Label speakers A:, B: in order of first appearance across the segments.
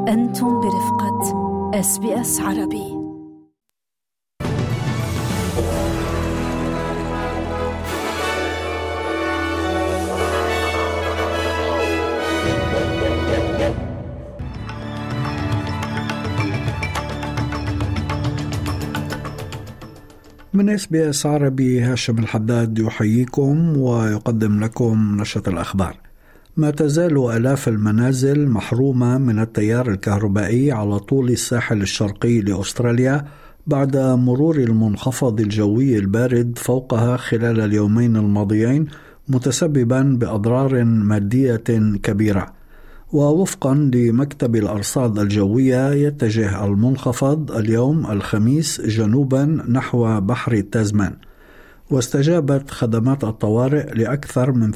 A: أنتم برفقة SBS عربي.
B: من SBS عربي هاشم الحداد يحييكم ويقدم لكم نشرة الأخبار. ما تزال آلاف المنازل محرومة من التيار الكهربائي على طول الساحل الشرقي لأستراليا بعد مرور المنخفض الجوي البارد فوقها خلال اليومين الماضيين، متسببا بأضرار مادية كبيرة. ووفقا لمكتب الأرصاد الجوية، يتجه المنخفض اليوم الخميس جنوبا نحو بحر تازمان. واستجابت خدمات الطوارئ لأكثر من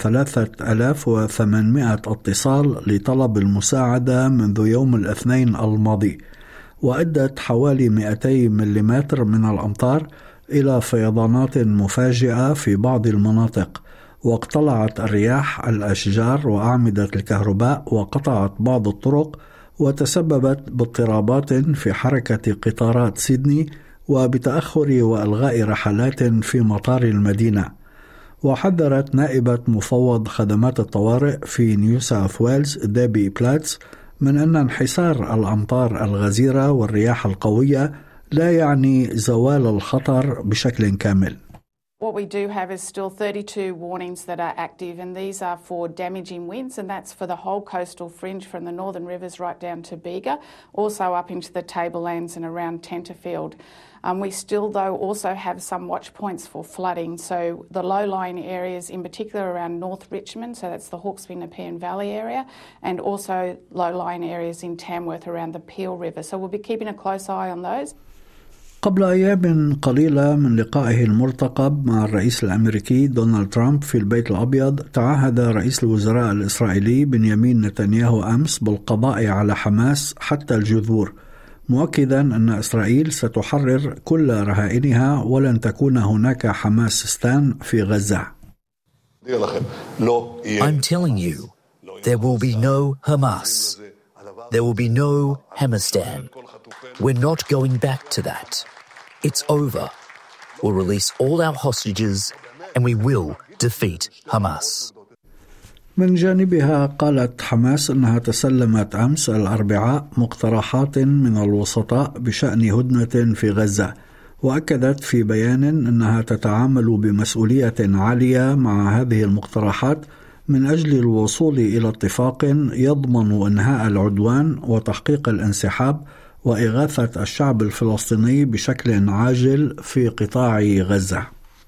B: 3800 اتصال لطلب المساعدة منذ يوم الاثنين الماضي، وأدت حوالي 200 ملم من الأمطار إلى فيضانات مفاجئة في بعض المناطق، واقتلعت الرياح الأشجار وأعمدة الكهرباء وقطعت بعض الطرق، وتسببت باضطرابات في حركة قطارات سيدني وبتأخر وإلغاء رحلات في مطار المدينة. وحذرت نائبة مفوض خدمات الطوارئ في نيو ساوث ويلز ديبي بلاتس من أن انحسار الأمطار الغزيرة والرياح القوية لا يعني زوال الخطر بشكل كامل.
C: What we do have is still 32 warnings that are active, and these are for damaging winds, and that's for the whole coastal fringe from the northern rivers right down to Bega, also up into the tablelands and around Tenterfield. We still, though, also have some watch points for flooding. So the low-lying areas, in particular around North Richmond, so that's the Hawkesbury Nepean Valley area, and also low-lying areas in Tamworth around the Peel River. So we'll be keeping a close eye on those.
B: قبل أيام قليلة من لقائه المرتقب مع الرئيس الأمريكي دونالد ترامب في البيت الأبيض، تعهد رئيس الوزراء الإسرائيلي بنيامين نتنياهو أمس بالقضاء على حماس حتى الجذور، مؤكدا أن إسرائيل ستحرر كل رهائنها ولن تكون هناك حماسستان في غزة.
D: I'm telling you, there will be no Hamas. There will be no Hamastan. We're not going back to that. It's over. We'll release all our hostages and we will defeat Hamas.
B: من جانبها قالت حماس أنها تسلمت أمس الأربعاء مقترحات من الوسطاء بشأن هدنة في غزة، وأكدت في بيان أنها تتعامل بمسؤولية عالية مع هذه المقترحات من أجل الوصول إلى اتفاق يضمن إنهاء العدوان وتحقيق الانسحاب وإغاثة الشعب الفلسطيني بشكل عاجل في قطاع غزة.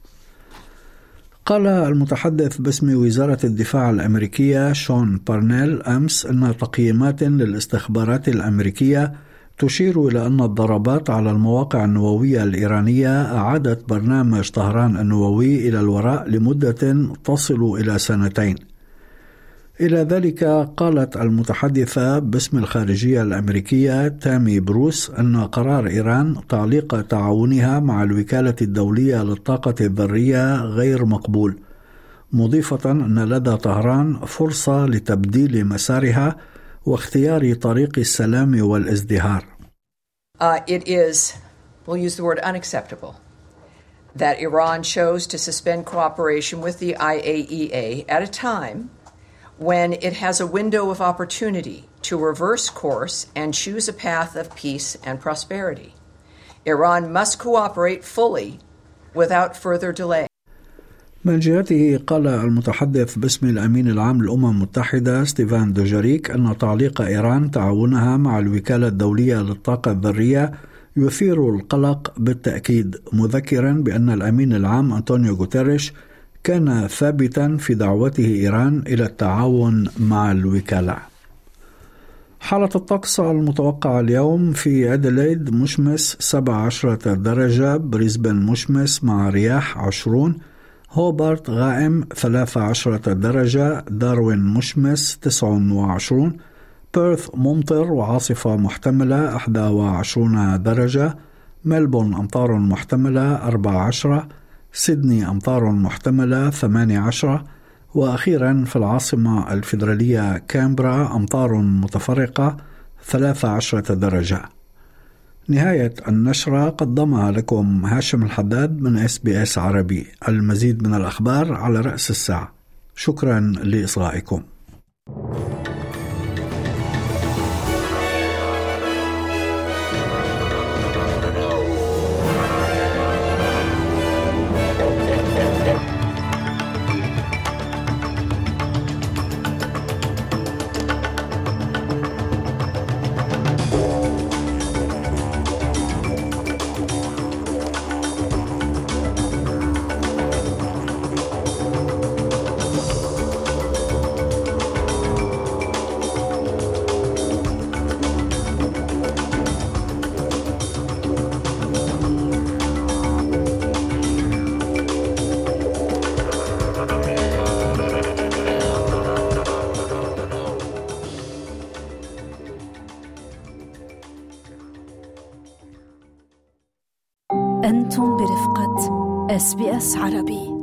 B: قال المتحدث باسم وزارة الدفاع الأمريكية شون بارنيل أمس أن تقييمات للاستخبارات الأمريكية تشير إلى أن الضربات على المواقع النووية الإيرانية أعادت برنامج طهران النووي إلى الوراء لمدة تصل إلى 2 سنين. إلى ذلك قالت المتحدثة باسم الخارجية الأمريكية تامي بروس أن قرار إيران تعليق تعاونها مع الوكالة الدولية للطاقة الذرية غير مقبول، مضيفة أن لدى طهران فرصة لتبديل مسارها واختيار طريق السلام والازدهار.
E: It is, we'll use the word unacceptable, that Iran chose to suspend cooperation with the IAEA at a time when it has a window of opportunity to reverse course and choose a path of peace and prosperity. Iran must cooperate fully without further delay.
B: من جهته قال المتحدث باسم الأمين العام للأمم المتحدة ستيفان دوجاريك أن تعليق إيران تعاونها مع الوكالة الدولية للطاقة الذرية يثير القلق بالتأكيد، مذكرا بأن الأمين العام أنطونيو غوتيريش كان ثابتا في دعوته إيران إلى التعاون مع الوكالة. حالة الطقس المتوقعة اليوم: في أديلايد مشمس 17 درجة، بريسبن مشمس مع رياح 20، هوبارت غائم 13 درجة، داروين مشمس 29، بيرث ممطر وعاصفة محتملة 21 درجة، ملبون أمطار محتملة 14، سيدني أمطار محتملة 18، وأخيرا في العاصمة الفيدرالية كامبرا أمطار متفرقة 13 درجة. نهاية النشرة قدمها لكم هاشم الحداد من SBS عربي. المزيد من الأخبار على رأس الساعة. شكرا لإصغائكم.
A: أنتم برفقة SBS عربي.